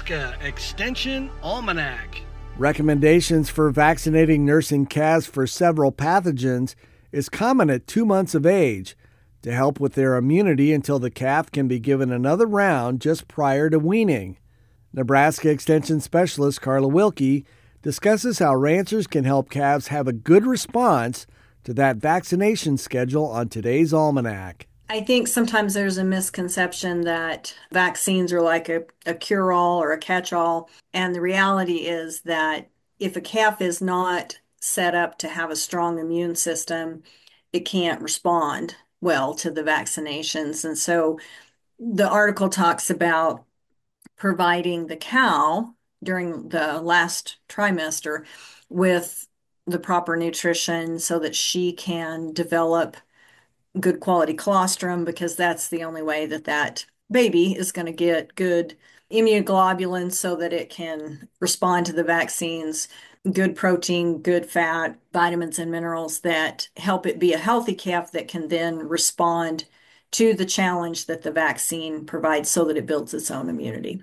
Nebraska Extension Almanac. Recommendations for vaccinating nursing calves for several pathogens is common at 2 months of age to help with their immunity until the calf can be given another round just prior to weaning. Nebraska Extension Specialist Carla Wilkie discusses how ranchers can help calves have a good response to that vaccination schedule on today's Almanac. I think sometimes there's a misconception that vaccines are like a cure-all or a catch-all. And the reality is that if a calf is not set up to have a strong immune system, it can't respond well to the vaccinations. And so the article talks about providing the cow during the last trimester with the proper nutrition so that she can develop good quality colostrum, because that's the only way that that baby is going to get good immunoglobulin so that it can respond to the vaccines, good protein, good fat, vitamins and minerals that help it be a healthy calf that can then respond to the challenge that the vaccine provides so that it builds its own immunity.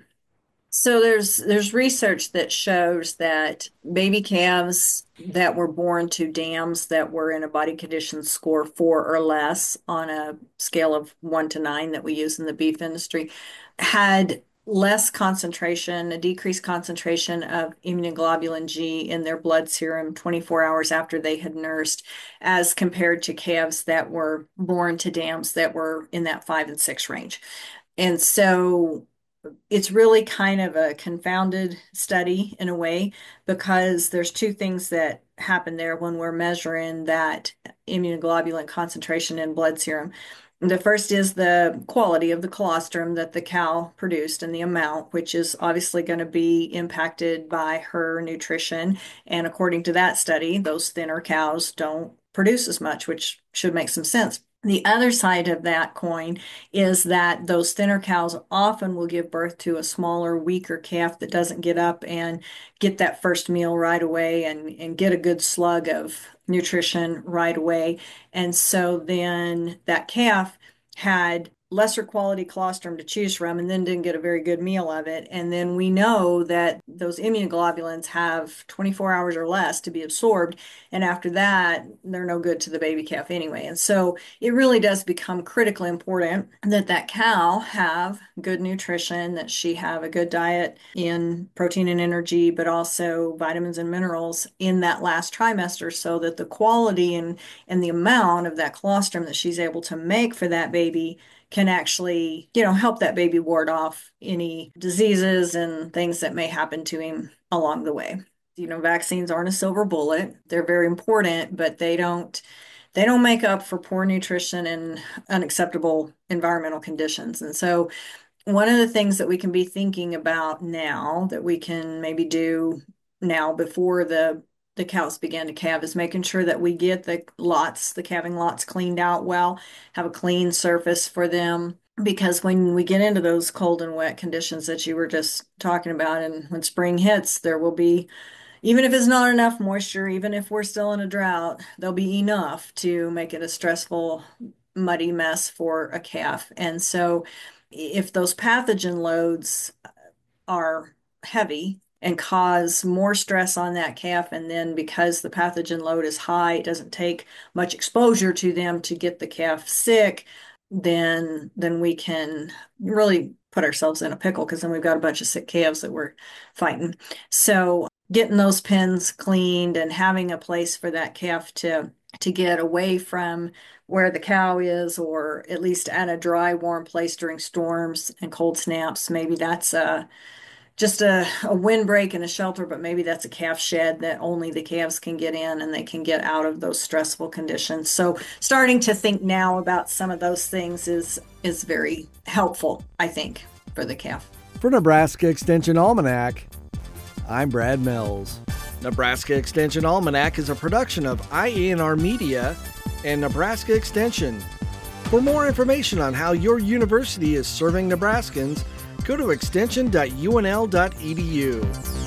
So there's research that shows that baby calves that were born to dams that were in a body condition score 4 or less on a scale of 1 to 9 that we use in the beef industry had less concentration, a decreased concentration of immunoglobulin G in their blood serum 24 hours after they had nursed, as compared to calves that were born to dams that were in that 5 and 6 range. And so it's really kind of a confounded study in a way, because there's two things that happen there when we're measuring that immunoglobulin concentration in blood serum. The first is the quality of the colostrum that the cow produced and the amount, which is obviously going to be impacted by her nutrition. And according to that study, those thinner cows don't produce as much, which should make some sense. The other side of that coin is that those thinner cows often will give birth to a smaller, weaker calf that doesn't get up and get that first meal right away and get a good slug of nutrition right away. And so then that calf had lesser quality colostrum to choose from and then didn't get a very good meal of it. And then we know that those immunoglobulins have 24 hours or less to be absorbed. And after that, they're no good to the baby calf anyway. And so it really does become critically important that that cow have good nutrition, that she have a good diet in protein and energy, but also vitamins and minerals in that last trimester, so that the quality and the amount of that colostrum that she's able to make for that baby can actually, help that baby ward off any diseases and things that may happen to him along the way. Vaccines aren't a silver bullet. They're very important, but they don't make up for poor nutrition and unacceptable environmental conditions. And so one of the things that we can be thinking about now, that we can maybe do now before the cows begin to calve, is making sure that we get the calving lots cleaned out well, have a clean surface for them. Because when we get into those cold and wet conditions that you were just talking about, and when spring hits, there will be, even if it's not enough moisture, even if we're still in a drought, there'll be enough to make it a stressful, muddy mess for a calf. And so if those pathogen loads are heavy and cause more stress on that calf, and then because the pathogen load is high, it doesn't take much exposure to them to get the calf sick, then we can really put ourselves in a pickle, because then we've got a bunch of sick calves that we're fighting. So getting those pens cleaned and having a place for that calf to get away from where the cow is, or at least at a dry, warm place during storms and cold snaps. Maybe that's just a windbreak and a shelter, but maybe that's a calf shed that only the calves can get in and they can get out of those stressful conditions. So starting to think now about some of those things is very helpful, I think, for the calf. For Nebraska Extension Almanac, I'm Brad Mills. Nebraska Extension Almanac is a production of IANR Media and Nebraska Extension. For more information on how your university is serving Nebraskans, go to extension.unl.edu.